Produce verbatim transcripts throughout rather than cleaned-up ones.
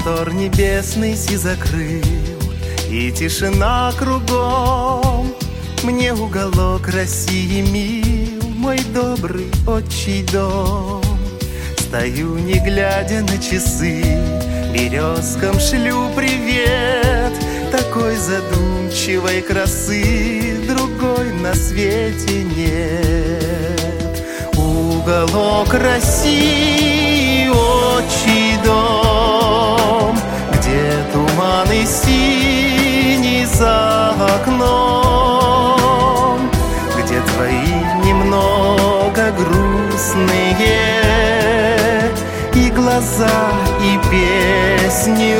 Простор небесный си закрыл, и тишина кругом. Мне уголок России мил, мой добрый отчий дом. Стою, не глядя на часы, березкам шлю привет. Такой задумчивой красы другой на свете нет. Уголок России, отчий дом, где туманы синий за окном, где твои немного грустные и глаза, и песни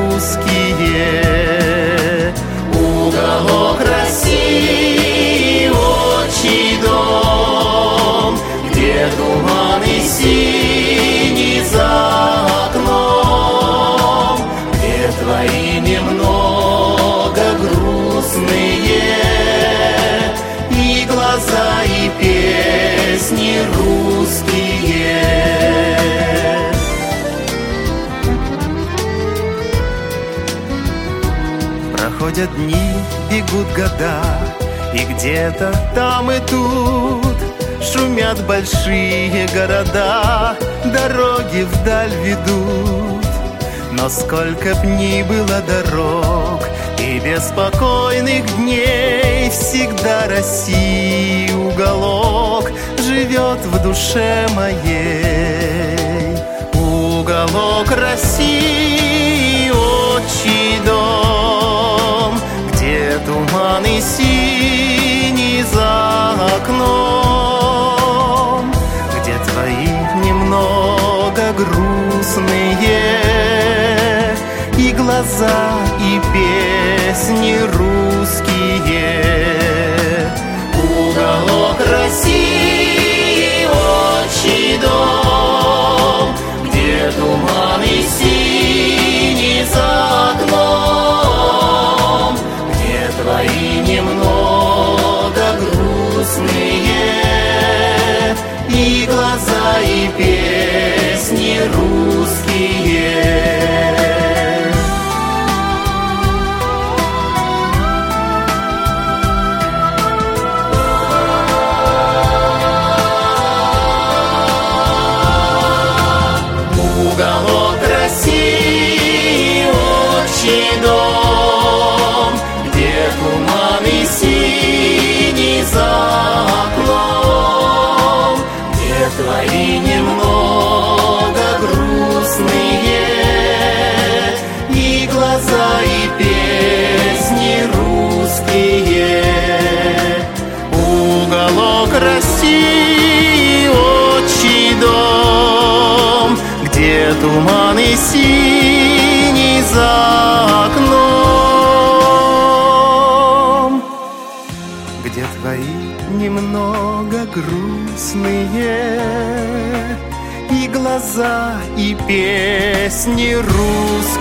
русские. Уголок России, отчий дом, где туманы синий за окном, где твои немного грустные и глаза, и песни русские. Проходят дни, бегут года, и где-то там и тут шумят большие города, дороги вдаль ведут. Но сколько б ни было дорог и беспокойных дней, всегда России уголок живет в душе моей. Уголок России, отчий дом, где туманы синий за окном, где твои немного грустные и глаза, и песни русские. Уголок России, отчий дом, где туманы синий за окном, где твои немного грустные и глаза, и песни русские. Уголок России, отчий дом, где туманы синий за окном, где твои немного грустные и глаза, и песни русские. Уголок России, отчий дом, где туманы синий за окном, где твои немного грустные и глаза, и песни русские.